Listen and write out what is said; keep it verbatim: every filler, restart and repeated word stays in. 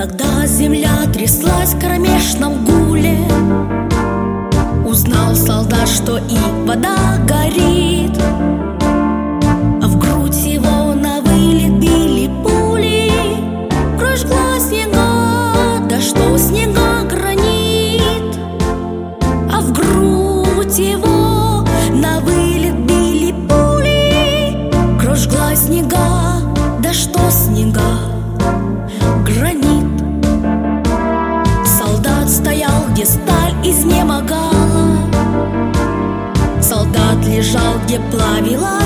Когда земля тряслась в кромешном гуле, узнал солдат, что и вода горит, а в грудь его на вылет били пули. Прожгла снега, да что снега гранит, а в грудь его на вылет били пули. Прожгла снега, да что снега гранит. Солдат стоял, где сталь изнемогала, солдат лежал, где плавила